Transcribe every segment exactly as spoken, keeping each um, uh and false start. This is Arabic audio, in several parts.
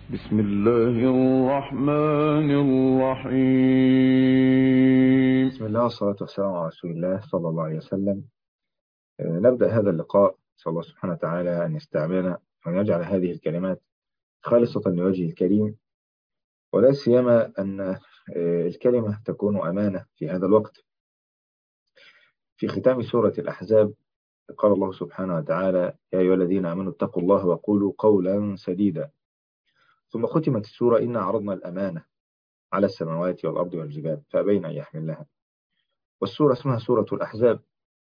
بسم الله الرحمن الرحيم. بسم الله والصلاة والسلام على رسول الله صلى الله عليه وسلم. آه، نبدأ هذا اللقاء، نسأل الله سبحانه وتعالى أن يستعملنا وأن يجعل هذه الكلمات خالصة لوجهه الكريم، ولا سيما أن آه، الكلمة تكون أمانة في هذا الوقت. في ختام سورة الأحزاب قال الله سبحانه وتعالى: يا أيها الذين آمنوا اتقوا الله وقولوا قولا سديدا. ثم ختمت السورة: إنا عرضنا الأمانة على السماوات والأرض والجبال فأبين أن يحملنها. والسورة اسمها سورة الأحزاب.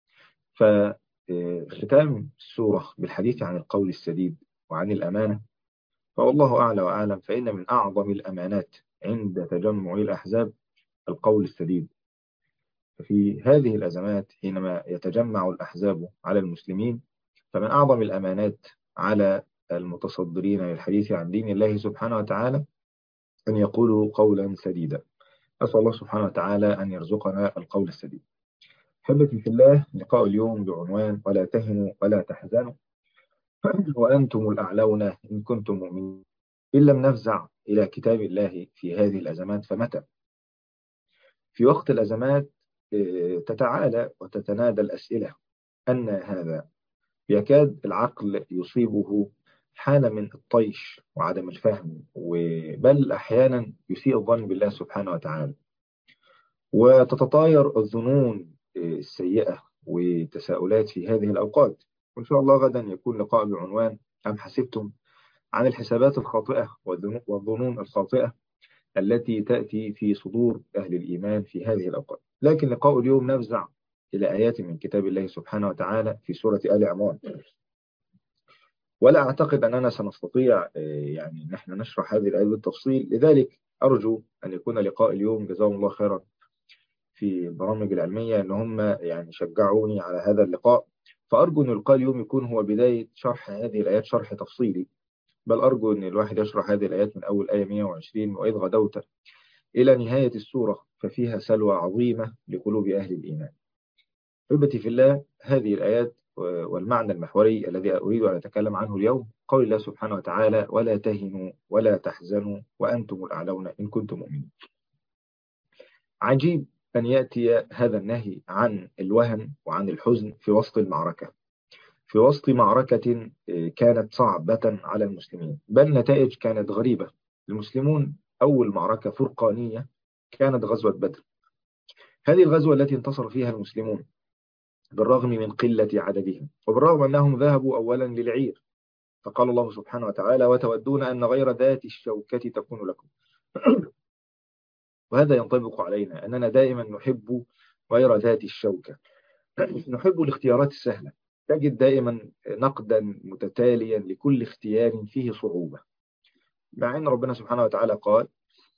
فختام السورة بالحديث عن القول السديد وعن الأمانة، فوالله أعلى وأعلم، فإن من أعظم الأمانات عند تجمع الأحزاب القول السديد. ففي هذه الأزمات حينما يتجمع الأحزاب على المسلمين، فمن أعظم الأمانات على المتصدرين للحديث عن دين الله سبحانه وتعالى أن يقولوا قولا سديدا. أسأل الله سبحانه وتعالى أن يرزقنا القول السديد. أحبتي في الله، لقاء اليوم بعنوان: ولا تهنوا ولا تحزنوا وأنتم الأعلون إن كنتم مؤمنين. إن لم نفزع إلى كتاب الله في هذه الأزمات فمتى؟ في وقت الأزمات آه، تتعالى وتتنادى الأسئلة أن هذا يكاد العقل يصيبه حالة من الطيش وعدم الفهم، بل أحيانا يسيء الظن بالله سبحانه وتعالى، وتتطاير الظنون آه، السيئة وتساؤلات في هذه الأوقات. وإن شاء الله غدا يكون لقاء بعنوان: أم حسبتم، عن الحسابات الخاطئة والظنون الخاطئة التي تأتي في صدور أهل الإيمان في هذه الأوقات. لكن لقاء اليوم نفزع إلى آيات من كتاب الله سبحانه وتعالى في سورة آل عمران. ولا أعتقد أننا سنستطيع آه، يعني نحن نشرح هذه الآيات بالتفصيل، لذلك أرجو أن يكون لقاء اليوم، جزاهم الله خيرا في البرامج العلمية أن هم يعني شجعوني على هذا اللقاء، فأرجو أن لقاء اليوم يكون هو بداية شرح هذه الآيات شرح تفصيلي، بل أرجو أن الواحد يشرح هذه الآيات من أول آية مئة وعشرين: وإذ غدوت إلى نهاية السورة ففيها سلوى عظيمة لقلوب أهل الإيمان. أحبتي في الله، هذه الآيات والمعنى المحوري الذي أريد أن أتكلم عنه اليوم قول الله سبحانه وتعالى: ولا تهنوا ولا تحزنوا وأنتم الأعلون إن كنتم مؤمنين. عجيب أن يأتي هذا النهي عن الوهن وعن الحزن في وسط المعركة، في وسط معركة كانت صعبة على المسلمين، بل نتائج كانت غريبة. المسلمون أول معركة فرقانية كانت غزوة بدر. هذه الغزوة التي انتصر فيها المسلمون بالرغم من قلة عددهم، وبالرغم أنهم ذهبوا أولا للعير، فقال الله سبحانه وتعالى: وتودون أن غير ذات الشوكة تكون لكم. وهذا ينطبق علينا أننا دائما نحب غير ذات الشوكة، نحب الاختيارات السهلة، تجد دائما نقدا متتاليا لكل اختيار فيه صعوبة، مع أن ربنا سبحانه وتعالى قال: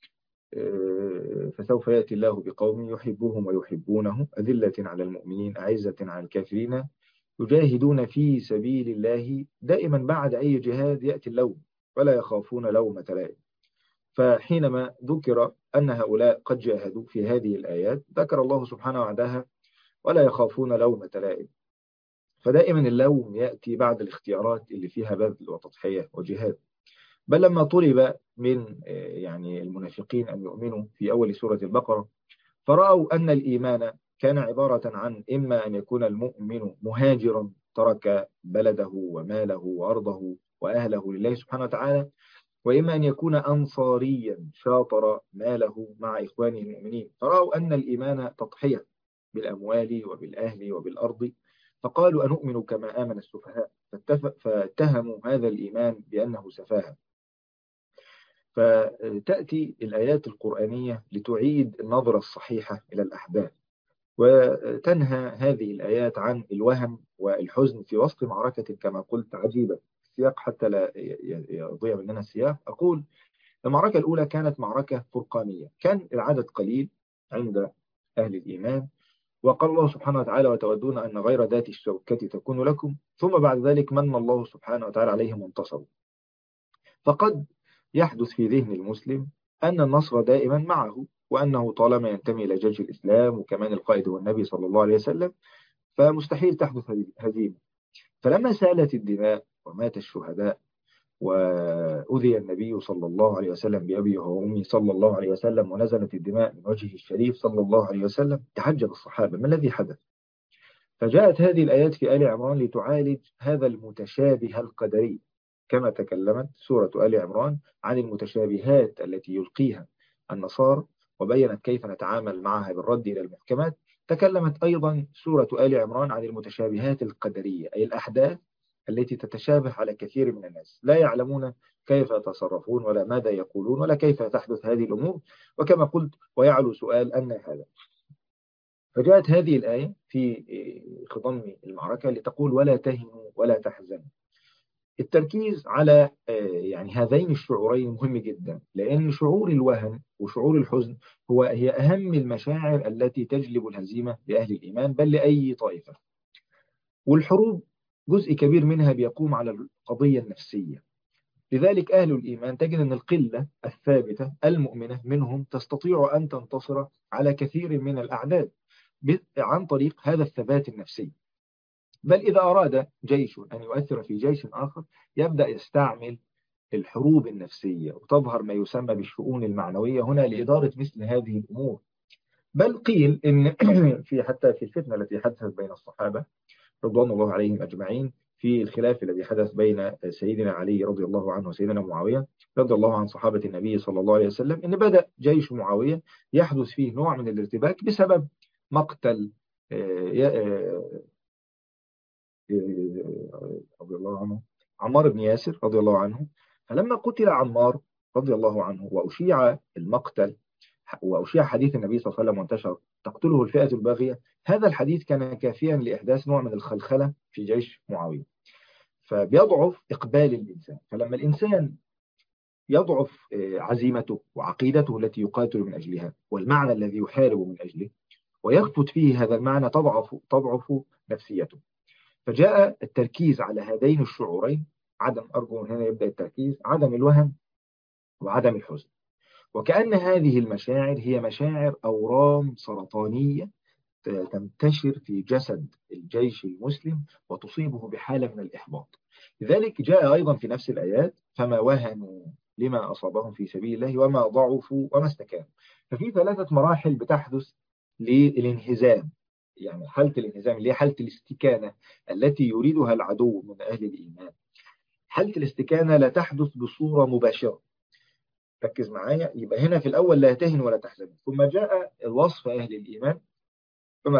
فسوف يأتي الله بقوم يحبهم ويحبونه أذلة على المؤمنين أعزة على الكافرين يجاهدون في سبيل الله. دائما بعد أي جهاد يأتي اللوم، ولا يخافون لومة لائم. فحينما ذكر أن هؤلاء قد جاهدوا في هذه الآيات، ذكر الله سبحانه وتعالى: ولا يخافون لومة لائم. فدائما اللوم يأتي بعد الاختيارات اللي فيها بذل وتضحية وجهاد. بل لما طلب من يعني المنافقين أن يؤمنوا في أول سورة البقرة، فرأوا أن الإيمان كان عبارة عن إما أن يكون المؤمن مهاجرا ترك بلده وماله وأرضه وأهله لله سبحانه وتعالى، وإما أن يكون أنصاريا شاطر ماله مع إخوانه المؤمنين. فرأوا أن الإيمان تضحية بالأموال وبالأهل وبالأرض، فقالوا: أنؤمن كما آمن السفهاء، فاتهموا هذا الإيمان بأنه سفاهة. فتأتي الآيات القرآنية لتعيد النظرة الصحيحة إلى الأحداث، وتنهى هذه الآيات عن الوهم والحزن في وسط معركة كما قلت عجيبة. السياق حتى لا يضيع مننا السياق، أقول المعركة الأولى كانت معركة فرقانية، كان العدد قليل عند أهل الإيمان، وقال الله سبحانه وتعالى: وتودون أن غير ذات الشوكة تكون لكم، ثم بعد ذلك من الله سبحانه وتعالى عليهم وانتصروا. فقد يحدث في ذهن المسلم أن النصر دائما معه، وأنه طالما ينتمي إلى جيش الإسلام وكمان القائد هو النبي صلى الله عليه وسلم فمستحيل تحدث هزيمة. فلما سالت الدماء ومات الشهداء وأذي النبي صلى الله عليه وسلم بأبي وأمي صلى الله عليه وسلم، ونزلت الدماء من وجهه الشريف صلى الله عليه وسلم، تحجب الصحابة: ما الذي حدث؟ فجاءت هذه الآيات في آل عمران لتعالج هذا المتشابه القدري، كما تكلمت سورة آل عمران عن المتشابهات التي يلقيها النصارى وبينت كيف نتعامل معها بالرد إلى المحكمات. تكلمت أيضا سورة آل عمران عن المتشابهات القدرية، أي الأحداث التي تتشابه على كثير من الناس، لا يعلمون كيف يتصرفون ولا ماذا يقولون ولا كيف تحدث هذه الأمور. وكما قلت، ويعلو سؤال أن هذا. فجاءت هذه الآية في خضم المعركة لتقول: ولا تهنوا ولا تحزنوا. التركيز على يعني هذين الشعورين مهم جدا، لأن شعور الوهن وشعور الحزن هو هي أهم المشاعر التي تجلب الهزيمة لأهل الإيمان، بل لأي طائفة. والحروب جزء كبير منها بيقوم على القضية النفسية. لذلك أهل الإيمان تجد أن القلة الثابتة المؤمنة منهم تستطيع أن تنتصر على كثير من الأعداد عن طريق هذا الثبات النفسي. بل إذا أراد جيش أن يؤثر في جيش آخر يبدأ يستعمل الحروب النفسية، وتظهر ما يسمى بالشؤون المعنوية هنا لإدارة مثل هذه الأمور. بل قيل إن في حتى في الفتنة التي حدثت بين الصحابة رضوان الله عليهم أجمعين، في الخلاف الذي حدث بين سيدنا علي رضي الله عنه وسيدنا معاوية رضي الله عن صحابة النبي صلى الله عليه وسلم، إن بدأ جيش معاوية يحدث فيه نوع من الارتباك بسبب مقتل رضي الله عنه عمار بن ياسر رضي الله عنه. فلما قتل عمار رضي الله عنه وأشيع المقتل وأشيع حديث النبي صلى الله عليه وسلم وانتشر: تقتله الفئة الباغية، هذا الحديث كان كافيا لإحداث نوع من الخلخلة في جيش معاوية، فبيضعف إقبال الإنسان. فلما الإنسان يضعف عزيمته وعقيدته التي يقاتل من أجلها والمعنى الذي يحارب من أجله ويخفت فيه هذا المعنى، تضعف تضعف نفسيته. فجاء التركيز على هذين الشعورين، عدم أرجو هنا يبدأ التركيز عدم الوهن وعدم الحزن. وكأن هذه المشاعر هي مشاعر أورام سرطانية تنتشر في جسد الجيش المسلم وتصيبه بحالة من الإحباط. لذلك جاء أيضا في نفس الآيات: فما وهنوا لما أصابهم في سبيل الله وما ضعفوا وما استكانوا. ففي ثلاثة مراحل بتحدث للانهزام، يعني حالة الانهزام اللي هي حالة الاستكانة التي يريدها العدو من أهل الإيمان. حالة الاستكانة لا تحدث بصورة مباشرة، ركز معايا. يبقى هنا في الأول لا تهن ولا تحزن، ثم جاء الوصف أهل الإيمان: فما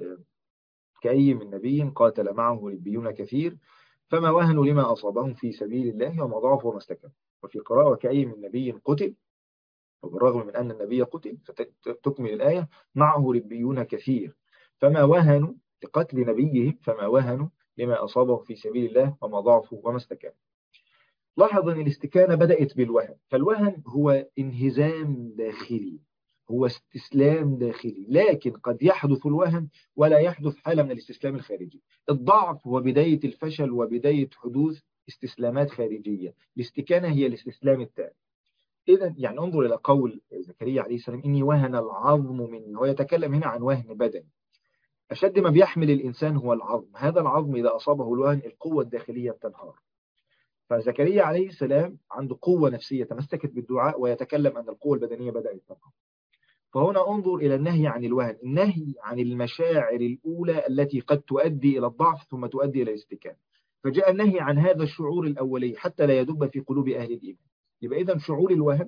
كأي من نبي قاتل معه ربيون كثير فما وهنوا لما أصابهم في سبيل الله وما ضعفوا وما استكانوا. وفي قراءة: وكأي من نبي قتل، وبالرغم من أن النبي قتل، فتكمل الآية: معه ربيون كثير فما وهنوا لقتل نبيهم فما وهنوا لما أصابهم في سبيل الله وما ضعفوا وما استكانوا. لاحظ أن الاستكانة بدأت بالوهن، فالوهن هو انهزام داخلي، هو استسلام داخلي، لكن قد يحدث الوهن ولا يحدث حالة من الاستسلام الخارجي. الضعف هو بداية الفشل وبداية حدوث استسلامات خارجية، الاستكانة هي الاستسلام التام. إذا يعني انظر إلى قول زكريا عليه السلام: إني وهن العظم مني. هو يتكلم هنا عن وهن بدني. أشد ما بيحمل الإنسان هو العظم، هذا العظم إذا أصابه الوهن القوة الداخلية بتنهار. فزكريا عليه السلام عنده قوة نفسية تمسكت بالدعاء، ويتكلم أن القوة البدنية بدأت تنهار. فهنا انظر إلى النهي عن الوهن، النهي عن المشاعر الأولى التي قد تؤدي إلى الضعف ثم تؤدي إلى الاستكانة. فجاء النهي عن هذا الشعور الأولي حتى لا يدب في قلوب أهل الإيمان. يبقى إذن شعور الوهن،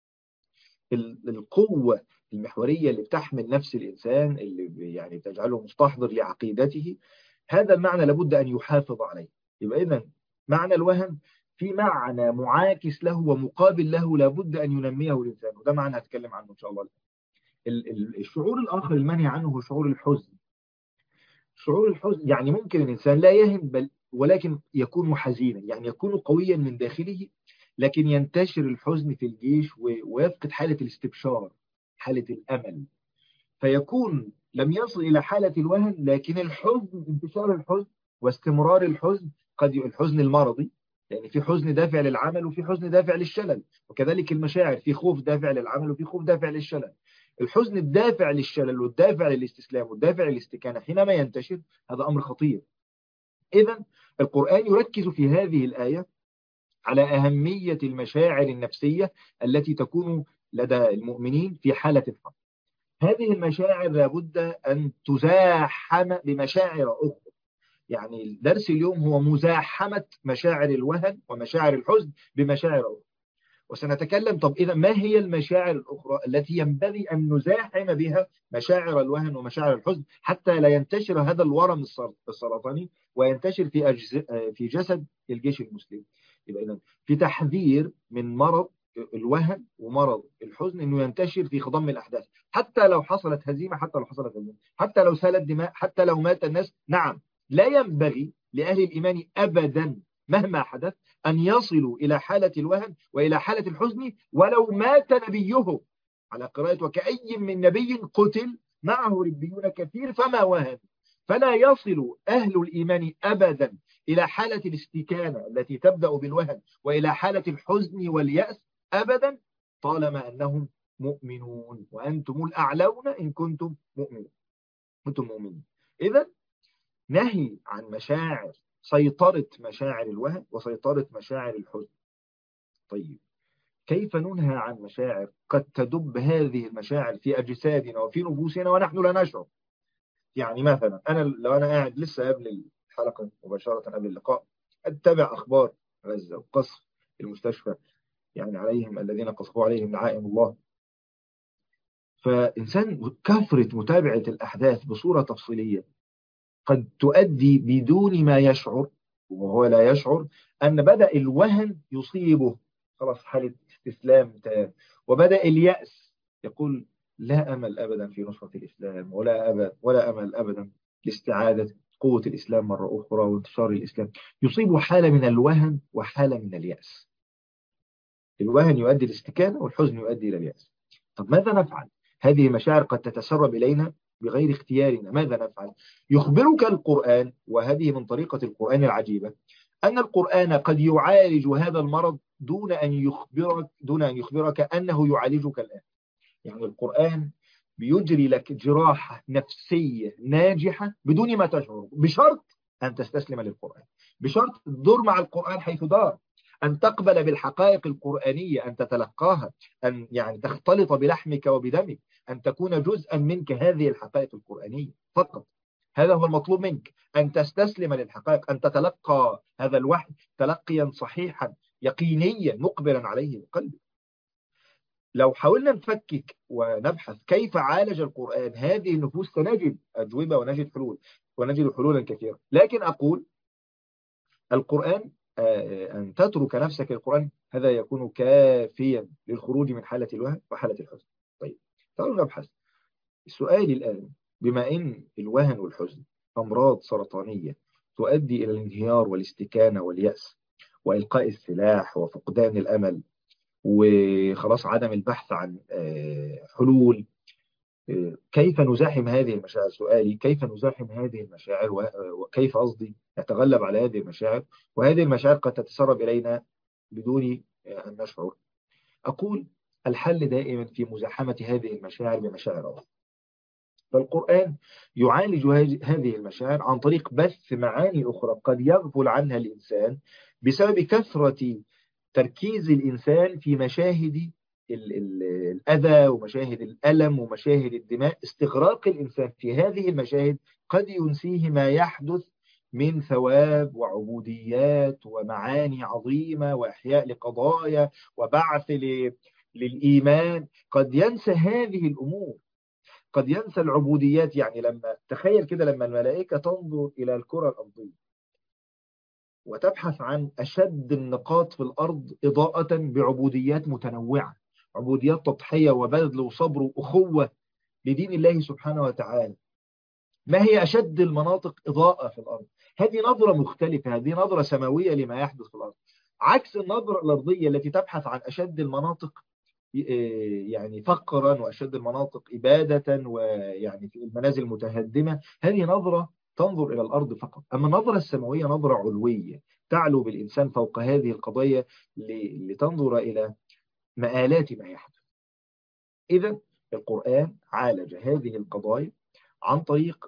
القوة المحورية اللي بتحمل نفس الإنسان، اللي يعني تجعله مستحضر لعقيدته، هذا المعنى لابد أن يحافظ عليه. يبقى إذن معنى الوهن في معنى معاكس له ومقابل له لابد أن ينميه الإنسان، وده معنى هتكلم عنه إن شاء الله. الشعور الآخر المنهي عنه هو شعور الحزن. شعور الحزن يعني ممكن الإنسان لا يهن بل ولكن يكون حزينا، يعني يكون قويا من داخله، لكن ينتشر الحزن في الجيش ويفقد حالة الاستبشار، حالة الأمل، فيكون لم يصل إلى حالة الوهن، لكن الحزن، انتشار الحزن واستمرار الحزن، قد الحزن المرضي، يعني في حزن دافع للعمل وفي حزن دافع للشلل، وكذلك المشاعر، في خوف دافع للعمل وفي خوف دافع للشلل. الحزن الدافع للشلل والدافع للاستسلام والدافع للاستكانة حينما ينتشر هذا أمر خطير. إذن القرآن يركز في هذه الآية على أهمية المشاعر النفسية التي تكون لدى المؤمنين في حالة الحرب. هذه المشاعر لابد أن تزاحم بمشاعر أخرى. يعني درس اليوم هو مزاحمة مشاعر الوهن ومشاعر الحزن بمشاعر أخرى. وسنتكلم طب إذا ما هي المشاعر الأخرى التي ينبغي أن نزاحم بها مشاعر الوهن ومشاعر الحزن حتى لا ينتشر هذا الورم السرطاني وينتشر في أجز... في جسد الجيش المسلم. يبقى إذن في تحذير من مرض الوهن ومرض الحزن إنه ينتشر في خضم الأحداث، حتى لو حصلت هزيمة، حتى لو حصلت هزيمة، حتى لو سالت دماء، حتى لو مات الناس. نعم، لا ينبغي لأهل الإيمان أبدا مهما حدث أن يصلوا إلى حالة الوهن وإلى حالة الحزن ولو مات نبيه، على قراءة وكأي من نبي قتل معه ربيون كثير فما وهن. فلا يصل أهل الإيمان أبدا إلى حالة الاستكانة التي تبدأ بالوهن وإلى حالة الحزن واليأس أبدا طالما أنهم مؤمنون، وأنتم الأعلون إن كنتم مؤمنين. كنتم مؤمنين. إذا نهي عن مشاعر، سيطرة مشاعر الوهن وسيطرة مشاعر الحزن. طيب كيف ننهى عن مشاعر قد تدب هذه المشاعر في أجسادنا وفي نفوسنا ونحن لا نشعر؟ يعني مثلا أنا لو أنا قاعد لسه قبل الحلقة مباشرة قبل اللقاء أتبع أخبار غزة وقصف المستشفى، يعني عليهم الذين قصفوا عليهم لعائم الله. فإنسان كثرة متابعة الأحداث بصورة تفصيلية قد تؤدي بدون ما يشعر، وهو لا يشعر، أن بدأ الوهن يصيبه، خلاص حالة استسلام تام، وبدأ اليأس يقول لا أمل أبدا في نصرة الإسلام، ولا أمل ولا أمل أبدا لاستعادة قوة الإسلام مرة أخرى وانتشار الإسلام. يصيب حالة من الوهن وحالة من اليأس. الوهن يؤدي الاستكانة والحزن يؤدي إلى اليأس. طب ماذا نفعل؟ هذه مشاعر قد تتسرب إلينا بغير اختيارنا، ماذا نفعل؟ يخبرك القرآن، وهذه من طريقة القرآن العجيبة، أن القرآن قد يعالج هذا المرض دون أن يخبرك دون أن يخبرك أنه يعالجك الآن. يعني القرآن بيجري لك جراحة نفسية ناجحة بدون ما تشعر، بشرط أن تستسلم للقرآن، بشرط الدور مع القرآن حيث دار، أن تقبل بالحقائق القرآنية، أن تتلقاها، أن يعني تختلط بلحمك وبدمك، أن تكون جزءا منك هذه الحقائق القرآنية فقط. هذا هو المطلوب منك، أن تستسلم للحقائق، أن تتلقى هذا الوحي تلقيا صحيحا يقينيا مقبلا عليه بقلبك. لو حاولنا نفكك ونبحث كيف عالج القرآن هذه النفوس سنجد أجوبة ونجد حلول، ونجد حلولا كثيرة. لكن أقول القرآن، أن تترك نفسك القرآن هذا يكون كافيا للخروج من حالة الوهن وحالة الحزن. طيب تعالوا نبحث. السؤال الآن، بما أن الوهن والحزن أمراض سرطانية تؤدي إلى الانهيار والاستكانة واليأس وإلقاء السلاح وفقدان الأمل وخلاص عدم البحث عن حلول، كيف نزاحم هذه المشاعر؟ سؤالي كيف نزاحم هذه المشاعر، وكيف قصدي نتغلب على هذه المشاعر، وهذه المشاعر قد تتسرب إلينا بدون أن نشعر. أقول الحل دائما في مزاحمة هذه المشاعر بمشاعر أخرى. فالقرآن يعالج هذه المشاعر عن طريق بث معاني أخرى قد يغفل عنها الإنسان بسبب كثرة تركيز الإنسان في مشاهد الأذى ومشاهد الألم ومشاهد الدماء. استغراق الإنسان في هذه المشاهد قد ينسيه ما يحدث من ثواب وعبوديات ومعاني عظيمة وإحياء لقضايا وبعث للإيمان. قد ينسى هذه الأمور، قد ينسى العبوديات. يعني لما تخيل كده، لما الملائكة تنظر إلى الكرة الأرضية وتبحث عن أشد النقاط في الأرض إضاءة بعبوديات متنوعة، عبوديات تضحية وبذل وصبر وأخوة لدين الله سبحانه وتعالى، ما هي أشد المناطق إضاءة في الأرض؟ هذه نظرة مختلفة، هذه نظرة سماوية لما يحدث في الأرض، عكس النظرة الأرضية التي تبحث عن أشد المناطق يعني فقرا وأشد المناطق إبادة ويعني في المنازل المتهدمة. هذه نظرة تنظر إلى الأرض فقط. أما النظرة السماوية نظرة علوية تعلو بالإنسان فوق هذه القضية لتنظر إلى مآلات ما يحدث. إذا القرآن عالج هذه القضايا عن طريق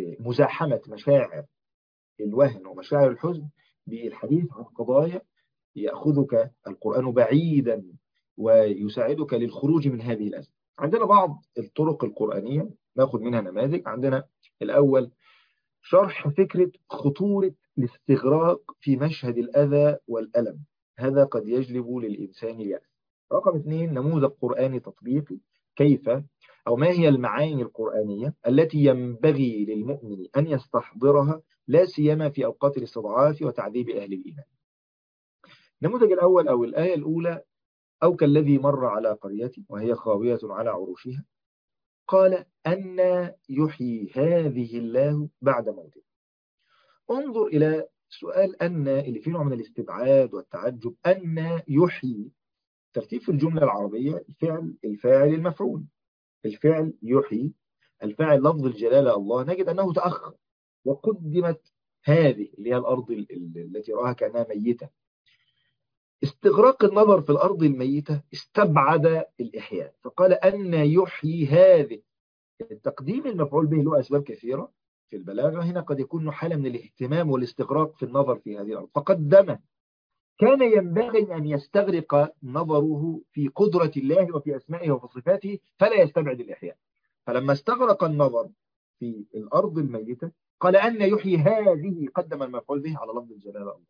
مزاحمة مشاعر الوهن ومشاعر الحزن بالحديث عن قضايا يأخذك القرآن بعيدا ويساعدك للخروج من هذه الأزمة. عندنا بعض الطرق القرآنية نأخذ منها نماذج. عندنا الأول شرح فكرة خطورة الاستغراق في مشهد الأذى والألم، هذا قد يجلب للإنسان اليأس. رقم اثنين نموذج قرآني تطبيقي، كيف أو ما هي المعاني القرآنية التي ينبغي للمؤمن أن يستحضرها لا سيما في أوقات الاستضعاف وتعذيب أهل الإيمان. النموذج الأول أو الآية الأولى: أو كالذي مر على قرية وهي خاوية على عروشها قال أن يحيي هذه الله بعد موته. انظر إلى سؤال أن اللي فيه نوع من الاستبعاد والتعجب. أن يحيي، ترتيب في الجملة العربية الفعل الفاعل المفعول. الفعل يحيي، الفاعل لفظ الجلالة الله، نجد أنه تأخر وقدمت هذه اللي هي الأرض التي رآها كأنها ميتة. استغراق النظر في الأرض الميتة استبعد الإحياء، فقال أن يحيي هذه. التقديم المفعول به له أسباب كثيرة في البلاغة، هنا قد يكون حالة من الاهتمام والاستغراق في النظر في هذه الأرض، فقدم. كان ينبغي أن يستغرق نظره في قدرة الله وفي أسمائه وفي صفاته فلا يستبعد الإحياء. فلما استغرق النظر في الأرض الميتة قال أن يحيي هذه، قدم المفعول به على لفظ الجلالة الله.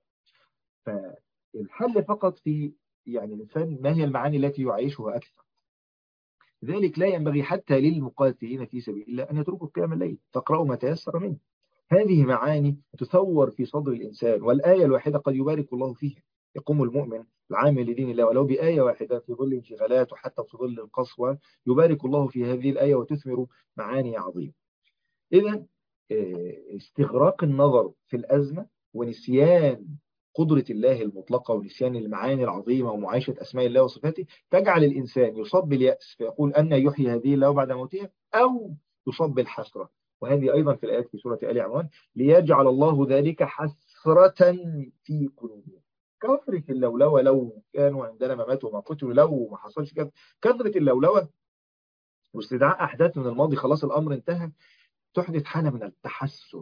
فالحل فقط في يعني الإنسان ما هي المعاني التي يعيشها أكثر. ذلك لا ينبغي حتى للمقاتلين في سبيل الله أن يتركوا قيام الليل، فاقرأوا ما تيسر منه. هذه معاني تثور في صدر الإنسان، والآية الواحدة قد يبارك الله فيها. يقوم المؤمن العامل لدين الله ولو بآية واحدة في ظل انشغالات وحتى في ظل القسوة، يبارك الله في هذه الآية وتثمر معاني عظيمة. إذا استغراق النظر في الأزمة ونسيان قدرة الله المطلقة ونسيان المعاني العظيمة ومعايشة أسماء الله وصفاته تجعل الإنسان يصاب باليأس فيقول أن يحيي هذه الله بعد موتها، أو يصاب بالحسرة. وهذه أيضا في الآيات في سورة آل عمران: ليجعل الله ذلك حسرة في قلوبهم. كثرة اللولوة، لو كانوا عندنا ما ماتوا وما قتلوا، لو ما حصلش كده. كثرة اللولوة واستدعاء أحداث من الماضي، خلاص الأمر انتهى، تحدث حالة من التحسر.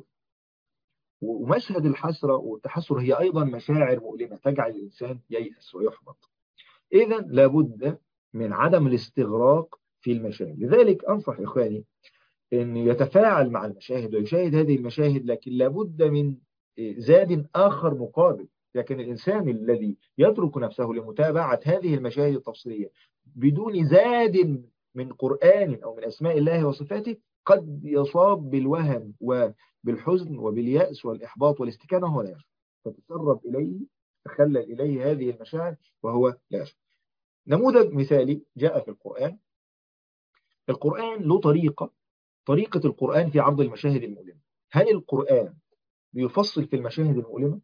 ومشهد الحسرة والتحسر هي أيضا مشاعر مؤلمة تجعل الإنسان ييأس ويحبط. إذا لابد من عدم الاستغراق في المشاهد. لذلك أنصح إخواني أن يتفاعل مع المشاهد ويشاهد هذه المشاهد، لكن لابد من زاد آخر مقابل. لكن الإنسان الذي يترك نفسه لمتابعة هذه المشاهد التفصيلية بدون زاد من قرآن أو من أسماء الله وصفاته قد يصاب بالوهم وبالحزن وباليأس والإحباط والاستكانة وهو لا يشعر، فتسرب إليه تخلل إليه هذه المشاعر وهو لا يشعر. نموذج مثالي جاء في القرآن. القرآن له طريقة طريقة القرآن في عرض المشاهد المؤلمة. هل القرآن بيفصل في المشاهد المؤلمة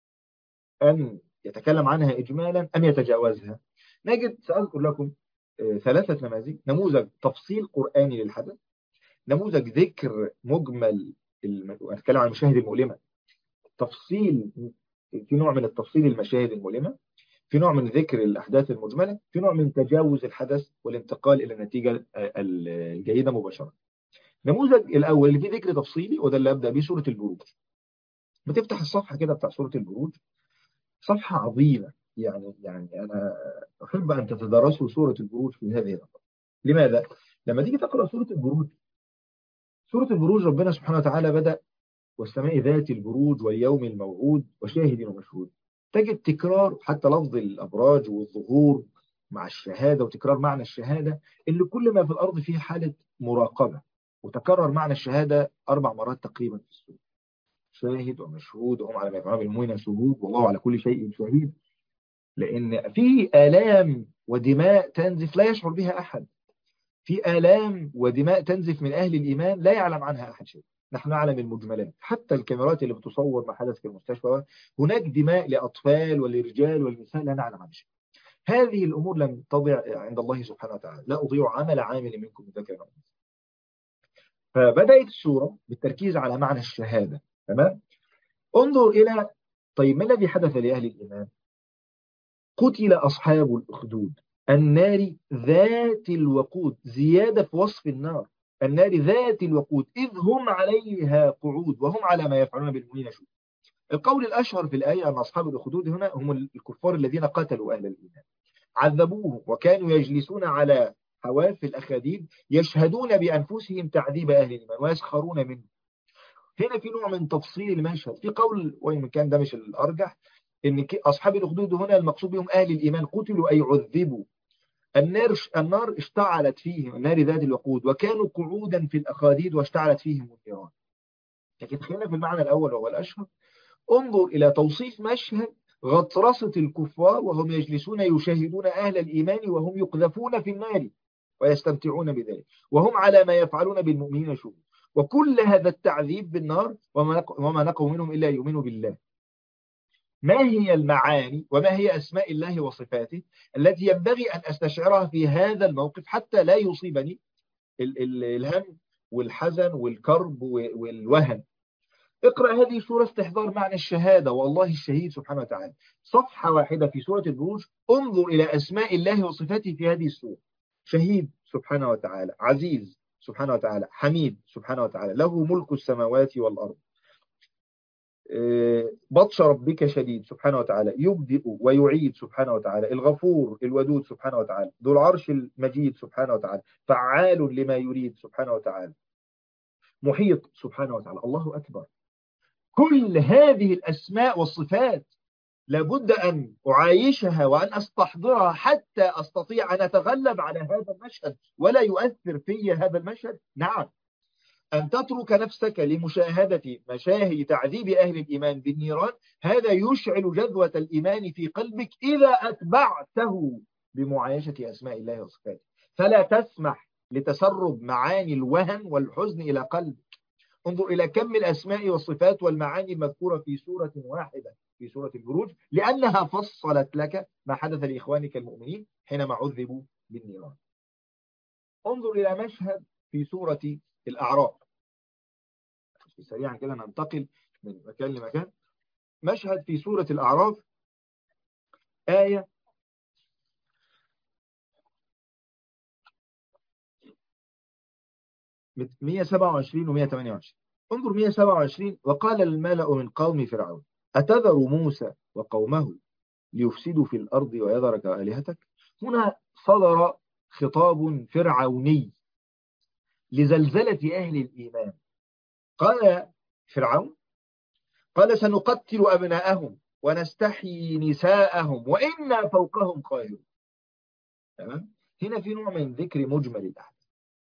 أم يتكلم عنها إجمالا أم يتجاوزها؟ نجد سأذكر لكم ثلاثة نماذج: نموذج تفصيل قرآني للحدث، نموذج ذكر مجمل أتكلم عن المشاهد المؤلمة، تفصيل في نوع من التفصيل المشاهد المؤلمة، في نوع من ذكر الأحداث المجملة، في نوع من تجاوز الحدث والانتقال إلى النتيجة الجيدة مباشرة. نموذج الأول اللي فيه ذكر تفصيلي وده اللي أبدأ به سورة البروج. بتفتح الصفحة كده بتاع سورة البروج، صفحة عظيمة. يعني يعني أنا أحب أن تتدرسوا سورة البروج في هذه اللحظة. لماذا؟ لما تيجي تقرأ سورة البروج، سورة البروج ربنا سبحانه وتعالى بدأ: والسماء ذات البروج واليوم الموعود وشاهد ومشهود. تجد تكرار حتى لفظ الأبراج والظهور مع الشهادة، وتكرار معنى الشهادة اللي كل ما في الأرض فيه حالة مراقبة، وتكرر معنى الشهادة أربع مرات تقريبا في السورة: شاهد ومشهود وهم على ما يفعلون بالمؤمنين شهود والله على كل شيء شهيد. لأن في آلام ودماء تنزف لا يشعر بها أحد، في آلام ودماء تنزف من أهل الإيمان لا يعلم عنها أحد شيء. نحن نعلم المجملات، حتى الكاميرات اللي بتصور ما حدث في المستشفى، هناك دماء لأطفال ولرجال والنساء لا نعلم عنها شيء. هذه الأمور لم تضع عند الله سبحانه وتعالى: لا أضيع عمل عامل منكم ذكر أو أنثى. فبدأت السورة بالتركيز على معنى الشهادة. تمام؟ انظر إلى طيب ما الذي حدث لأهل الإيمان؟ قتل أصحاب الأخدود النار ذات الوقود، زيادة في وصف النار، النار ذات الوقود إذ هم عليها قعود وهم على ما يفعلون بالمؤمنين شهود. القول الأشهر في الآية أن أصحاب الأخدود هنا هم الكفار الذين قتلوا أهل الإيمان، عذبوهم وكانوا يجلسون على حواف الأخاديد يشهدون بأنفسهم تعذيب أهل الإيمان ويسخرون منه. هنا في نوع من تفصيل المشهد، في قول وإن كان ده مش الأرجح إن أصحاب الأخدود هنا المقصود بهم أهل الإيمان قتلوا أي عذبوا. النار النار اشتعلت فيهم، النار ذات الوقود، وكانوا قعودا في الأخاديد واشتعلت فيهم النيران. لكن خلينا في المعنى الأول وهو الأشهر. انظر إلى توصيف مشهد غطرسة الكفار وهم يجلسون يشاهدون أهل الإيمان وهم يقذفون في النار ويستمتعون بذلك، وهم على ما يفعلون بالمؤمنين شهود، وكل هذا التعذيب بالنار وما نقوا منهم إلا يؤمنوا بالله. ما هي المعاني وما هي أسماء الله وصفاته التي ينبغي أن أستشعرها في هذا الموقف حتى لا يصيبني ال ال الهم والحزن والكرب والوهن؟ اقرأ هذه سورة استحضار معنى الشهادة والله الشهيد سبحانه وتعالى، صفحة واحدة في سورة البروج، انظر إلى أسماء الله وصفاته في هذه السورة. شهيد سبحانه وتعالى، عزيز سبحانه وتعالى، حميد سبحانه وتعالى، له ملك السماوات والأرض، بطش ربك شديد سبحانه وتعالى، يبدئ ويعيد سبحانه وتعالى، الغفور الودود سبحانه وتعالى، ذو العرش المجيد سبحانه وتعالى، فعال لما يريد سبحانه وتعالى، محيط سبحانه وتعالى. الله أكبر. كل هذه الأسماء والصفات لابد أن أعايشها وأن أستحضرها حتى أستطيع أن أتغلب على هذا المشهد ولا يؤثر في هذا المشهد. نعم، أن تترك نفسك لمشاهدة مشاهد تعذيب أهل الإيمان بالنيران، هذا يشعل جذوة الإيمان في قلبك إذا أتبعته بمعايشة أسماء الله وصفاته. فلا تسمح لتسرب معاني الوهن والحزن إلى قلبك. انظر إلى كم الأسماء والصفات والمعاني المذكورة في سورة واحدة في سورة البروج، لأنها فصلت لك ما حدث لإخوانك المؤمنين حينما عذبوا بالنيران. انظر إلى مشهد في سورة الأعراف، سريعا كده ننتقل من مكان لمكان. مشهد في سورة الأعراف آية مئة وسبعة وعشرين و مئة وثمانية وعشرين. انظر مئة وسبعة وعشرين: وقال الملأ من قوم فرعون أتذر موسى وقومه ليفسدوا في الأرض ويذرك آلهتك. هنا صدر خطاب فرعوني لزلزلة أهل الإيمان. قال فرعون قال سنقتل أبناءهم ونستحيي نساءهم وإنا فوقهم قاهرون. تمام؟ هنا في نوع من ذكر مجمل الأحداث.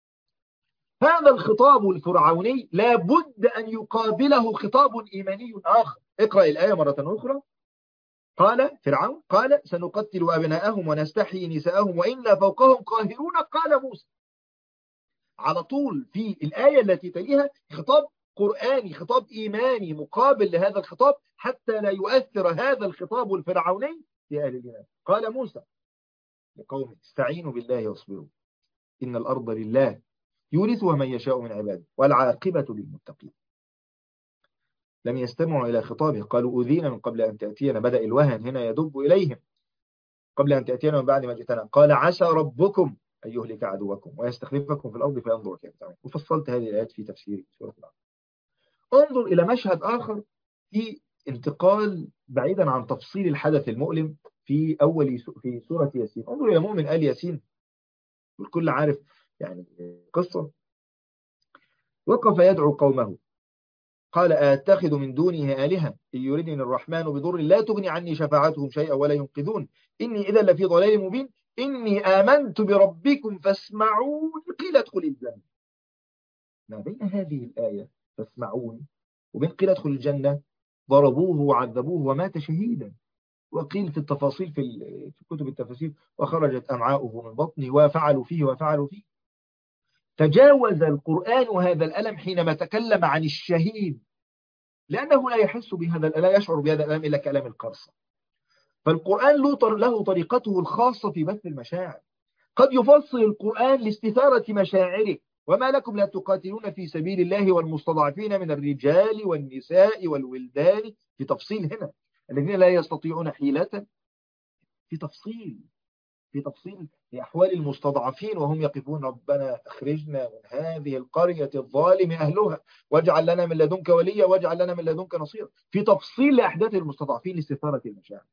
هذا الخطاب الفرعوني لا بد أن يقابله خطاب إيماني آخر. اقرأ الآية مرة أخرى. قال فرعون قال سنقتل أبناءهم ونستحيي نساءهم وإنا فوقهم قاهرون. قال موسى. على طول في الآية التي تليها خطاب قرآني، خطاب إيماني مقابل لهذا الخطاب حتى لا يؤثر هذا الخطاب الفرعوني في أهل الإيمان. قال موسى لقومه استعينوا بالله واصبروا إن الأرض لله يورثها من يشاء من عباده والعاقبة للمتقين. لم يستمعوا إلى خطابه، قالوا أذينا من قبل أن تأتينا. بدأ الوهن هنا يدب إليهم. قبل أن تأتينا من بعد ما جئتنا. قال عسى ربكم أن يهلك عدوكم ويستخلفكم في الأرض فينظر كيف تعملون. وفصلت هذه الآيات في تفسير سورة الأعراف. انظر إلى مشهد آخر في انتقال بعيدا عن تفصيل الحدث المؤلم في أول في سورة ياسين. انظر إلى مؤمن آل ياسين، والكل عارف يعني قصة. وقف يدعو قومه قال أتخذ من دونه آلهة إن يردني الرحمن بضر لا تغني عني شفاعتهم شيئا ولا ينقذون إني إذا لفي ضلال مبين إني آمنت بربكم فاسمعون قيل ادخل الجنة. ما بين هذه الآية فاسمعون وبين قيل ادخل الجنة ضربوه وعذبوه ومات شهيدا. وقيل في التفاصيل في كتب التفاسير وخرجت أمعاؤه من بطنه وفعلوا فيه وفعلوا فيه. تجاوز القرآن هذا الألم حينما تكلم عن الشهيد، لأنه لا يحس بهذا، لا يشعر بهذا الألم إلا كلام القرصة. فالقرآن له طريقته الخاصة في بث المشاعر. قد يفصل القرآن لاستثارة مشاعره. وما لكم لا تقاتلون في سبيل الله والمستضعفين من الرجال والنساء والولدان، في تفصيل هنا الذين لا يستطيعون حيلة، في تفصيل. في تفصيل لأحوال المستضعفين وهم يقفون ربنا أخرجنا من هذه القرية الظالم أهلها واجعل لنا من لدنك وليا واجعل لنا من لدنك نصيرا، في تفصيل لأحداث المستضعفين لاستثارة المشاعر.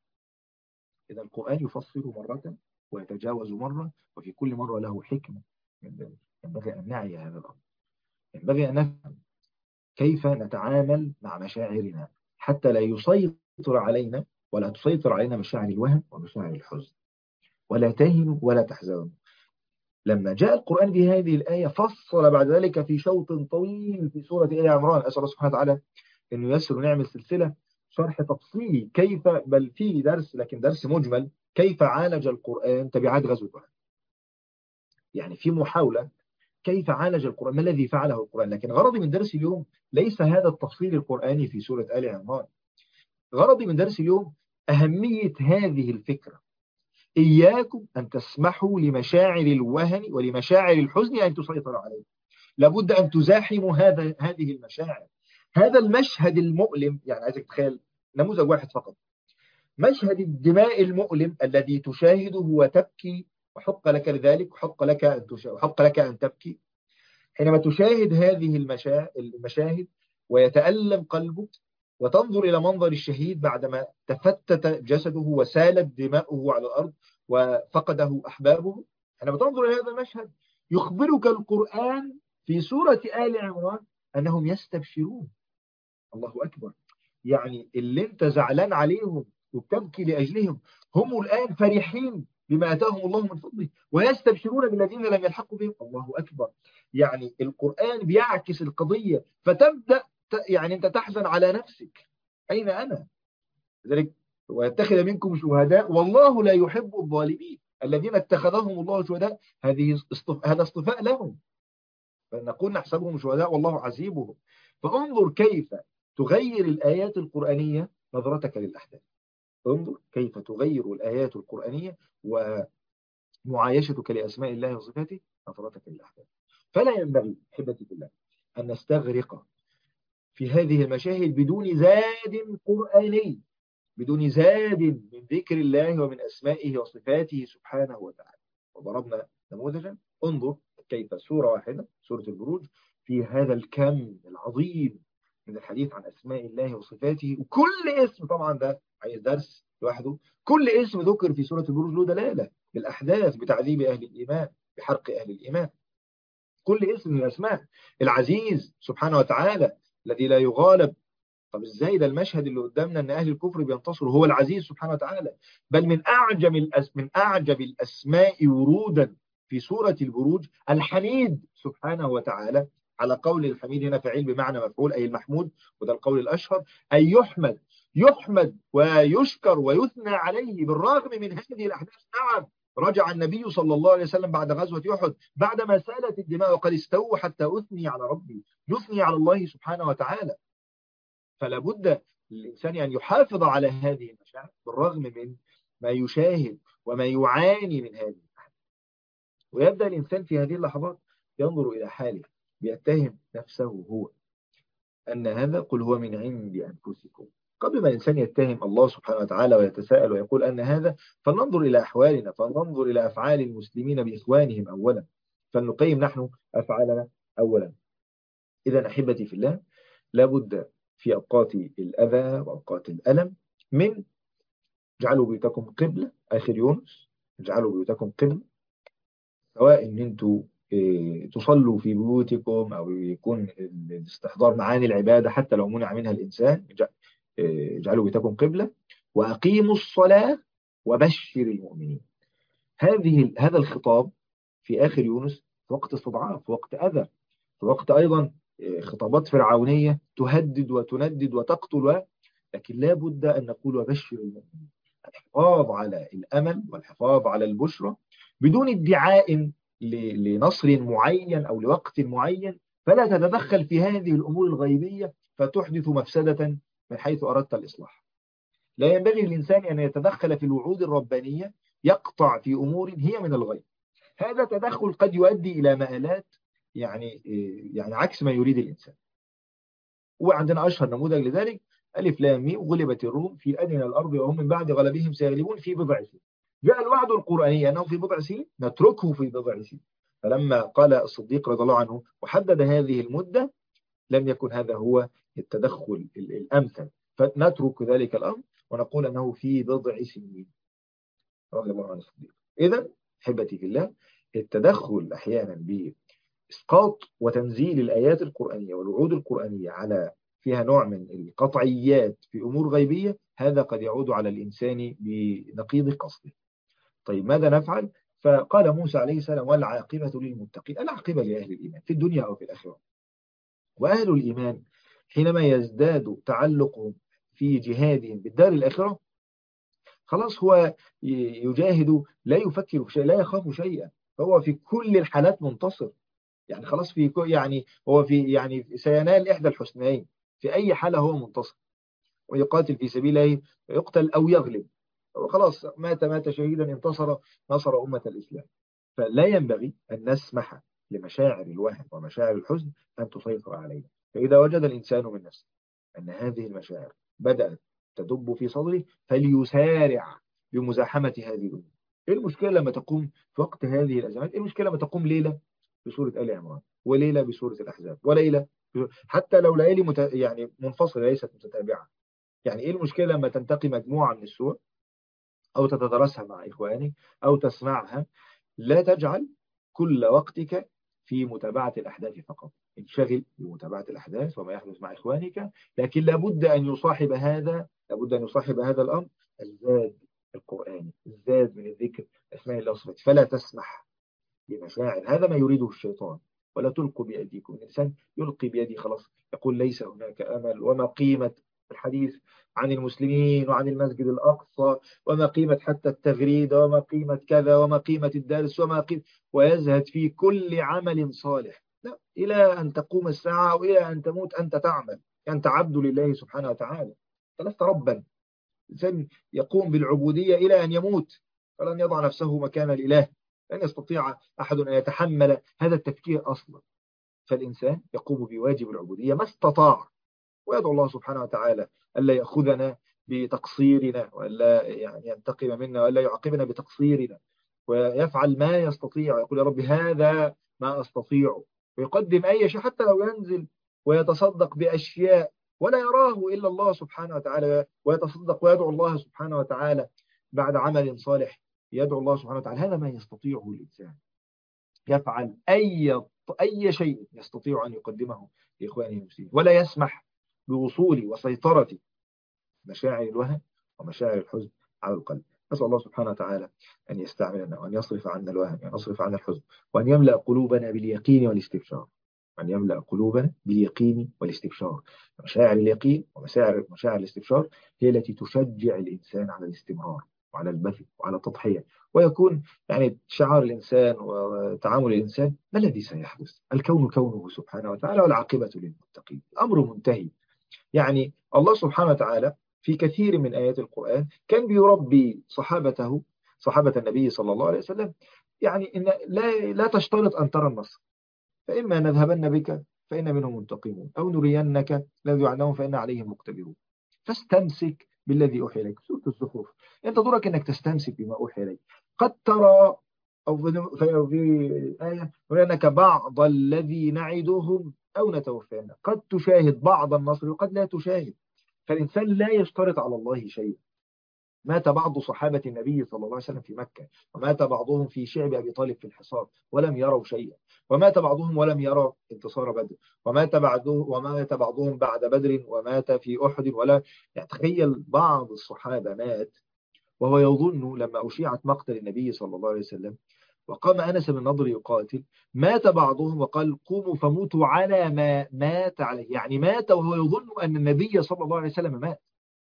إذا القرآن يفصل مرة ويتجاوز مرة، وفي كل مرة له حكمة من ذلك. ينبغي أن نعي هذا الأمر، ينبغي أن نفهم كيف نتعامل مع مشاعرنا حتى لا يسيطر علينا ولا تسيطر علينا مشاعر الوهم ومشاعر الحزن. ولا تهنوا ولا تحزنوا. لما جاء القرآن بهذه الآية فصل بعد ذلك في شوط طويل في سورة آل عمران. أسأل الله سبحانه وتعالى أن ييسر ونعمل سلسلة شرح تفصيلي كيف، بل فيه درس لكن درس مجمل، كيف عالج القرآن تبعات غزوة أحد. يعني في محاولة كيف عالج القرآن، ما الذي فعله القرآن. لكن غرضي من درس اليوم ليس هذا التفصيل القرآني في سورة آل عمران. غرضي من درس اليوم أهمية هذه الفكرة. إياكم أن تسمحوا لمشاعر الوهن ولمشاعر الحزن أن تسيطر عليكم. لابد أن تزاحموا هذا هذه المشاعر. هذا المشهد المؤلم، يعني عايزك تتخيل نموذج واحد فقط، مشهد الدماء المؤلم الذي تشاهده وتبكي، وحق لك لذلك، وحق لك أن تشاهد وحق لك أن تبكي. حينما تشاهد هذه المشاهد ويتألم قلبك وتنظر إلى منظر الشهيد بعدما تفتت جسده وسالت دماؤه على الأرض وفقده أحبابه، حينما تنظر إلى هذا المشهد يخبرك القرآن في سورة آل عمران أنهم يستبشرون. الله أكبر. يعني اللي انت زعلان عليهم وبتبكي لأجلهم هم الآن فرحين بما أتاهم الله من فضله ويستبشرون بالذين لم يلحقوا بهم. الله أكبر. يعني القرآن بيعكس القضية، فتبدأ يعني أنت تحزن على نفسك، أين أنا؟ لذلك ويتخذ منكم شهداء والله لا يحب الظالمين. الذين اتخذهم الله شهداء هذه هذا اصطفاء لهم، فنقول نحسبهم شهداء والله عزيبهم. فانظر كيف تغير الآيات القرآنية نظرتك للأحداث. انظر كيف تغير الآيات القرآنية ومعايشتك لأسماء الله وصفاته نظرتك للأحداث. فلا ينبغي أحبتي في الله أن نستغرق في هذه المشاهد بدون زاد قرآني، بدون زاد من ذكر الله ومن أسمائه وصفاته سبحانه وتعالى. وضربنا نموذجا، انظر كيف سورة واحدة سورة البروج في هذا الكم العظيم من الحديث عن أسماء الله وصفاته، وكل اسم طبعا ده عايز درس لوحده، كل اسم ذكر في سورة البروج له دلالة بالأحداث، بتعذيب أهل الإيمان، بحرق أهل الإيمان. كل اسم من الأسماء. العزيز سبحانه وتعالى الذي لا يغالب. طب ازاي ده المشهد اللي قدامنا ان اهل الكفر بينتصروا، هو العزيز سبحانه وتعالى. بل من اعجب الأس... من اعجب الاسماء ورودا في سورة البروج الحميد سبحانه وتعالى، على قول الحميد هنا فعيل بمعنى مفعول أي المحمود، وده القول الأشهر، أي يحمد يحمد ويشكر ويثنى عليه بالرغم من هذه الأحداث. نعم رجع النبي صلى الله عليه وسلم بعد غزوة أحد بعدما سالت الدماء وقد استووا حتى أثني على ربي، يثني على الله سبحانه وتعالى. فلا بد للإنسان أن يحافظ على هذه المشاعر بالرغم من ما يشاهد وما يعاني من هذه الأحداث. ويبدأ الإنسان في هذه اللحظات ينظر إلى حاله، بيتهم نفسه هو أن هذا قل هو من عند أنفسكم. قبل ما الإنسان يتهم الله سبحانه وتعالى ويتساءل ويقول أن هذا، فلننظر إلى أحوالنا، فلننظر إلى أفعال المسلمين بإخوانهم أولا، فلنقيم نحن أفعالنا أولا. إذا أحبتي في الله، لابد في أوقات الأذى وأوقات الألم من اجعلوا بيوتكم قبلة، آخر يونس، اجعلوا بيوتكم قبلة، سواء ان انتوا إيه تصلوا في بيوتكم او يكون الاستحضار معاني العبادة حتى لو منع منها الإنسان. اجعلوا بيوتكم قبلة وأقيموا الصلاة وبشر المؤمنين. هذه هذا الخطاب في آخر يونس في وقت استضعاف، في وقت أذى، في وقت أيضا خطابات فرعونية تهدد وتندد وتقتل، لكن لا بد أن نقول وبشر المؤمنين. الحفاظ على الأمل والحفاظ على البشرى بدون ادعاء لنصر معين أو لوقت معين، فلا تتدخل في هذه الأمور الغيبية فتحدث مفسدة من حيث أردت الإصلاح. لا ينبغي للإنسان أن يتدخل في الوعود الربانية يقطع في أمور هي من الغيب. هذا تدخل قد يؤدي إلى مآلات يعني يعني عكس ما يريد الإنسان. وعندنا أشهر نموذج لذلك ألف لام ميم غلبت الروم في أدنى الأرض وهم من بعد غلبهم سيغلبون في بضع سنين. جاء الوعد القرآني أنه في بضع سنين، نتركه في بضع سنين. فلما قال الصديق رضي الله عنه وحدد هذه المدة، لم يكن هذا هو التدخل الأمثل، فنترك ذلك الأمر ونقول أنه في بضع سنين رضي الله عنه الصديق. إذا أحبتي في الله، التدخل أحيانا بإسقاط وتنزيل الآيات القرآنية والوعود القرآنية على فيها نوع من القطعيات في أمور غيبية، هذا قد يعود على الإنسان بنقيض قصده. طيب ماذا نفعل؟ فقال موسى عليه السلام: والعاقبة للمتقين. العاقبة لأهل الإيمان في الدنيا أو في الآخرة. وأهل الإيمان حينما يزداد تعلقهم في جهادهم بالدار الآخرة، خلاص هو يجاهد، لا يفكر في شيء، لا يخاف شيئا، فهو في كل الحالات منتصر. يعني خلاص في يعني هو في يعني سينال إحدى الحسنيين، في أي حالة هو منتصر، ويقاتل في سبيل الله يقتل أو يغلب، خلاص مات مات شهيدا، انتصر نصر أمة الإسلام. فلا ينبغي أن نسمح لمشاعر الوهن ومشاعر الحزن أن تسيطر علينا. فإذا وجد الإنسان من نفسه أن هذه المشاعر بدأت تدب في صدره، فليسارع بمزاحمة هذه الأمور. إيه المشكلة لما تقوم في وقت هذه الأزمات؟ إيه المشكلة لما تقوم ليلة بسورة آل عمران، وليلة بسورة الأحزاب، وليلة حتى لو ليالي مت... يعني منفصلة ليست متتابعة؟ يعني إيه المشكلة لما تنتقي مجموعة من السور أو تتدرسها مع إخوانك أو تسمعها؟ لا تجعل كل وقتك في متابعة الأحداث فقط، انشغل بمتابعة الأحداث وما يحدث مع إخوانك، لكن لابد أن يصاحب هذا لابد أن يصاحب هذا الأمر الزاد القرآني، الزاد من الذكر أسماء الله وصفاته. فلا تسمح بمشاعر، هذا ما يريده الشيطان. ولا تلقوا بأيديكم. الإنسان يلقي بيده خلاص، يقول ليس هناك أمل، وما قيمة الحديث عن المسلمين وعن المسجد الأقصى، وما قيمة حتى التغريد، وما قيمة كذا، وما قيمة الدرس، وما قيمة، ويزهد في كل عمل صالح. لا، إلى أن تقوم الساعة وإلى أن تموت أنت تعمل، أنت عبد لله سبحانه وتعالى، فلست ربا. الإنسان يقوم بالعبودية إلى أن يموت، فلن يضع نفسه مكان الإله، لن يستطيع أحد أن يتحمل هذا التفكير أصلا. فالإنسان يقوم بواجب العبودية ما استطاع، ويدعو الله سبحانه وتعالى ألا يأخذنا بتقصيرنا، وألا يعني ينتقم منا، وألا يعاقبنا بتقصيرنا، ويفعل ما يستطيع، ويقول يا رب هذا ما أستطيع، ويقدم أي شيء حتى لو ينزل ويتصدق بأشياء ولا يراه إلا الله سبحانه وتعالى، ويتصدق ويدعو الله سبحانه وتعالى بعد عمل صالح، يدعو الله سبحانه وتعالى. هذا ما يستطيعه الإنسان، يفعل أي أي شيء يستطيع أن يقدمه لإخوانه المسلمين، ولا يسمح بوصول وسيطرة مشاعر الوهن ومشاعر الحزن على القلب. نسأل الله سبحانه وتعالى أن يستعملنا، وأن يصرف عنا الوهن، وأن يصرف عنا الحزن، وأن يملأ قلوبنا باليقين والاستبشار، أن يملأ قلوبنا باليقين والاستبشار. مشاعر اليقين ومشاعر مشاعر الاستبشار هي التي تشجع الإنسان على الاستمرار وعلى البذل وعلى التضحية، ويكون يعني شعار الإنسان وتعامل الإنسان: ما الذي سيحدث؟ الكون كونه سبحانه وتعالى، والعاقبة للمتقين. الأمر منتهي. يعني الله سبحانه وتعالى في كثير من آيات القرآن كان بيربي صحابته، صحابة النبي صلى الله عليه وسلم، يعني إن لا لا تشترط أن ترى النصر، فإما نذهبن بك فإن منهم منتقمون، أو نرينك الذي وعدناهم فإن عليهم مقتدرون، فاستمسك بالذي أوحي إليك. سورة الزخرف. أنت دورك أنك تستمسك بما أوحي إليك. قد ترى، أو في آية نرينك بعض الذي نعدهم أو نتوفانا، قد تشاهد بعض النصر وقد لا تشاهد. فالإنسان لا يشترط على الله شيء. مات بعض صحابة النبي صلى الله عليه وسلم في مكة، ومات بعضهم في شعب أبي طالب في الحصار ولم يروا شيئا، ومات بعضهم ولم يروا انتصار بدر، ومات بعضهم ومات بعضهم بعد بدر، ومات في أحد ولا يعني. تخيل بعض الصحابة مات وهو يظن لما أشيعت مقتل النبي صلى الله عليه وسلم، وقام أنس بن النضر يقاتل، مات بعضهم وقال قوموا فموتوا على ما مات عليه، يعني مات وهو يظن أن النبي صلى الله عليه وسلم مات،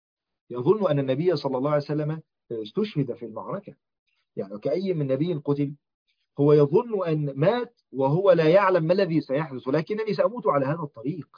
يظن أن النبي صلى الله عليه وسلم استشهد في المعركة. يعني كأي من نبي قتل هو يظن أن مات وهو لا يعلم ما الذي سيحدث، ولكنني سأموت على هذا الطريق.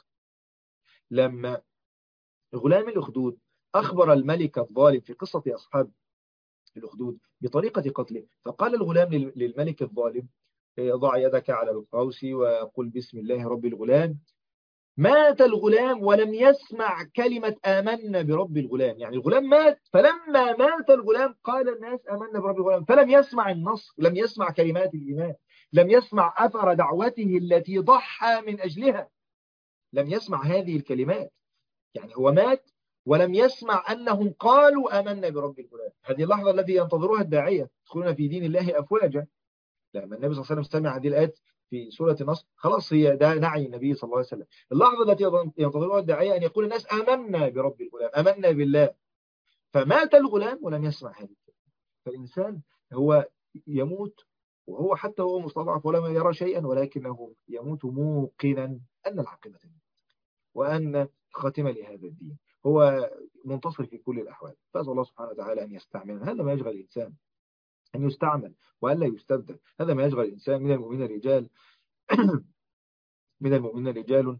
لما غلام الأخدود أخبر الملك الظالم في قصة أصحاب الأخدود بطريقة قتله، فقال الغلام للملك الظالم: ضع يدك على القوس وقل بسم الله رب الغلام، مات الغلام ولم يسمع كلمة آمنا برب الغلام، يعني الغلام مات، فلما مات الغلام قال الناس آمنا برب الغلام، فلم يسمع النصر، لم يسمع كلمات الإيمان، لم يسمع أثر دعوته التي ضحى من أجلها، لم يسمع هذه الكلمات. يعني هو مات ولم يسمع أنهم قالوا آمنا برب الغلام. هذه اللحظة التي ينتظرها الداعية، يدخلون في دين الله أفواجا. لما النبي صلى الله عليه وسلم سمع هذه الآيات في سورة النصر، خلاص هي ده نعي النبي صلى الله عليه وسلم. اللحظة التي ينتظرها الداعية أن يقول الناس آمنا برب الغلام، آمنا بالله. فمات الغلام ولم يسمع هذه الكلمة. فالإنسان هو يموت وهو حتى هو مستضعف ولم يرى شيئا، ولكنه يموت موقنا أن العاقبة وأن الخاتمة لهذا الدين. هو منتصر في كل الأحوال. فأسأل الله سبحانه وتعالى أن يستعمل. هذا ما يشغل الإنسان، أن يستعمل وألا يستبدل. هذا ما يشغل الإنسان. من المؤمنين رجال من المؤمنين رجال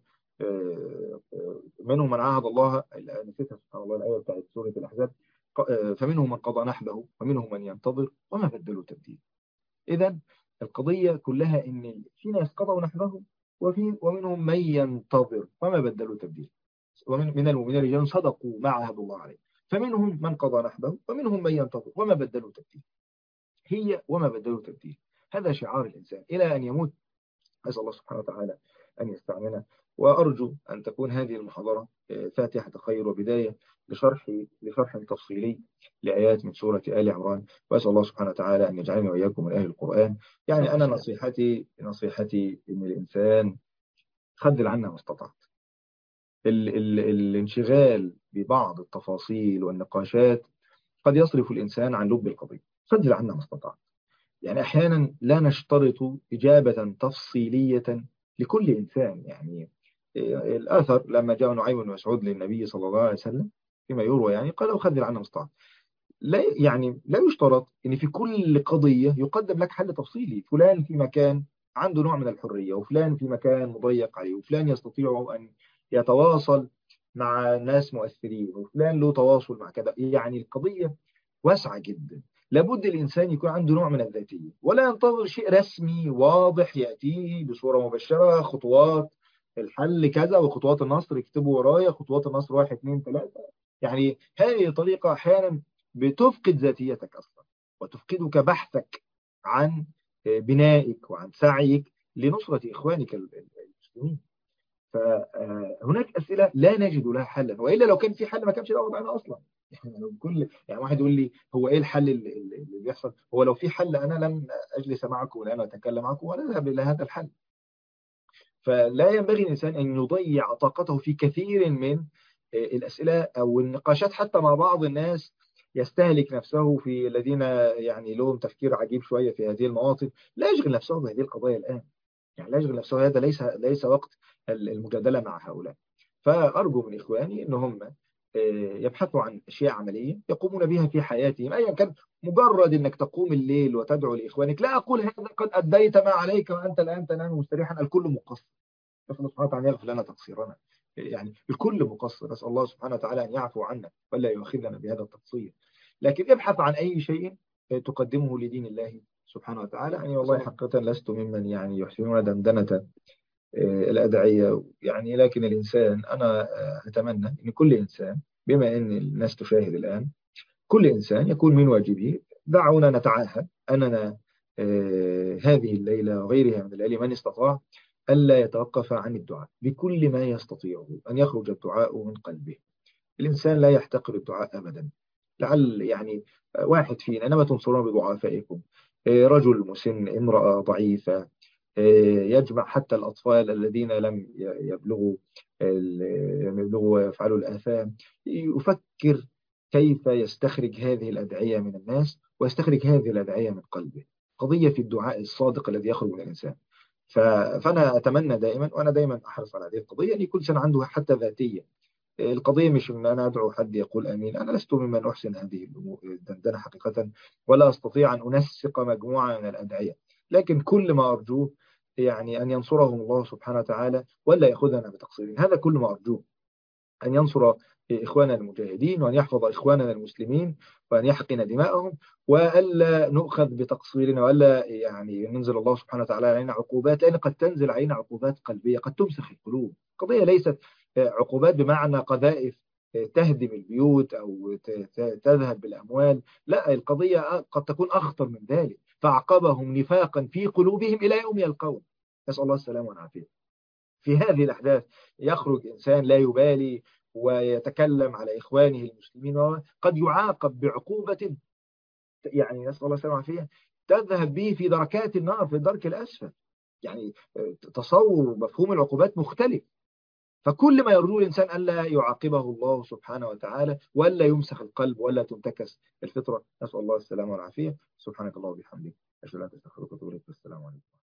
منهم من عاهد الله، نسيتها سبحان الله الآية بتاعت سورة الأحزاب، فمنهم من قضى نحبه ومنهم من ينتظر وما بدلوا تبديل. إذا القضية كلها إن في ناس قضوا نحبهم وفي ومنهم من ينتظر وما بدلوا تبديل. ومن من المؤمنين رجال صدقوا ما عاهدوا الله عليه، فمنهم من قضى نحبه ومنهم من ينتظر وما بدلوا تبديل. هي وما بدلوا تبديل، هذا شعار الإنسان إلى أن يموت. أسأل الله سبحانه وتعالى أن يستعملنا. وأرجو أن تكون هذه المحاضرة فاتحة خير وبداية لشرح لشرح تفصيلي لآيات من سورة آل عمران. وأسأل الله سبحانه وتعالى أن يجعلني وإياكم من أهل القرآن. يعني أنا نصيحتي نصيحتي إن الإنسان خذل عنا ما استطعت. ال ال الانشغال ببعض التفاصيل والنقاشات قد يصرف الإنسان عن لب القضية. خذل عنا ما استطعت. يعني أحيانا لا نشترط إجابة تفصيلية لكل إنسان. يعني الآثر لما جاء نعيم بن مسعود للنبي صلى الله عليه وسلم فيما يروى، يعني قال أخذل عنا مستطاع. لا يعني لا يشترط إن في كل قضية يقدم لك حل تفصيلي. فلان في مكان عنده نوع من الحرية، وفلان في مكان مضيق عليه، وفلان يستطيع أن يتواصل مع ناس مؤثرين، وفلان له تواصل مع كذا. يعني القضية واسعة جدا. لابد الإنسان يكون عنده نوع من الذاتية، ولا ينتظر شيء رسمي واضح يأتيه بصورة مبشرة. خطوات الحل كذا وخطوات النصر اكتبوا ورايا خطوات النصر واحد اثنين ثلاثة. يعني هذه طريقة أحيانا بتفقد ذاتيتك أصلا، وتفقدك بحثك عن بنائك وعن سعيك لنصرة إخوانك المسلمين. فهناك أسئلة لا نجد لها حلا، وإلا لو كان في حل ما كانش ده وضعنا أصلا. يعني لو كل يعني واحد يقول لي هو إيه الحل اللي, اللي بيحصل؟ هو لو في حل أنا لن أجلس معكم ولا أتكلم معكم ولا أذهب إلى هذا الحل. فلا ينبغي الإنسان أن يضيع طاقته في كثير من الأسئلة أو النقاشات حتى مع بعض الناس يستهلك نفسه في الذين يعني لهم تفكير عجيب شوية في هذه المواطن. لا يشغل نفسه بهذه القضايا الآن. يعني لا يشغل نفسه. هذا ليس ليس وقت المجادلة مع هؤلاء. فأرجو من إخواني أن هم يبحثوا عن أشياء عملية يقومون بها في حياتهم أيا كان. مجرد أنك تقوم الليل وتدعو لإخوانك، لا أقول هذا قد أديت ما عليك وأنت الآن تنام مستريحا. الكل مقصر. نسأل الله سبحانه وتعالى يغفر لنا تقصيرنا. يعني الكل مقصر. نسأل الله سبحانه وتعالى أن يعفو عنا ولا يؤاخذنا بهذا التقصير. لكن ابحث عن أي شيء تقدمه لدين الله سبحانه وتعالى. يعني والله حقيقة لست ممن يعني يحسنون دندنة الأدعية يعني. لكن الإنسان أنا أتمنى أن كل إنسان، بما أن الناس تشاهد الآن، كل إنسان يكون من واجبه دعونا نتعاهد أننا هذه الليلة وغيرها من الليالي من استطاع ألا يتوقف عن الدعاء بكل ما يستطيعه، أن يخرج الدعاء من قلبه. الإنسان لا يحتقر الدعاء أبدا. لعل يعني واحد فينا إنما تنصرون بضعفائكم، رجل مسن، امرأة ضعيفة، يجمع حتى الأطفال الذين لم يبلغوا لم يبلغوا ويفعلوا الآثام، يفكر كيف يستخرج هذه الأدعية من الناس ويستخرج هذه الأدعية من قلبه. قضية في الدعاء الصادق الذي يخرج من الإنسان. فأنا أتمنى دائما، وأنا دائما أحرص على هذه القضية، أن يكون سنة عنده حتى ذاتية. القضية مش أن أنا أدعو حد يقول أمين. أنا لست ممن أحسن هذه الدندنة حقيقة، ولا أستطيع أن أنسق مجموعة من الأدعية. لكن كل ما أرجوه يعني أن ينصرهم الله سبحانه وتعالى ولا يأخذنا بتقصيرين. هذا كل ما أرجوه، أن ينصر إخواننا المجاهدين، وأن يحفظ إخواننا المسلمين، وأن يحقن دماءهم، وألا نؤخذ بتقصيرنا، وألا يعني ننزل الله سبحانه وتعالى علينا عقوبات، لأن قد تنزل علينا عقوبات قلبية قد تمسخ القلوب. القضية ليست عقوبات بمعنى قذائف تهدم البيوت أو تذهب بالأموال، لا، القضية قد تكون أخطر من ذلك، فأعقبهم نفاقا في قلوبهم إلى يوم يلقون، نسأل الله السلامة والعافية. في هذه الأحداث يخرج إنسان لا يبالي ويتكلم على إخوانه المسلمين، وقد يعاقب بعقوبة يعني نسأل الله السلامة والعافية تذهب به في دركات النار، في الدرك الأسفل. يعني تصور مفهوم العقوبات مختلف. فكل ما يرجو الإنسان ألا يعاقبه الله سبحانه وتعالى، ولا يمسخ القلب، ولا تنتكس الفطرة. نسأل الله السلامة والعافية. سبحانك الله وبحمدك، أشهد أن لا إله إلا أنت، أستغفرك وأتوب إليك. السلام عليكم.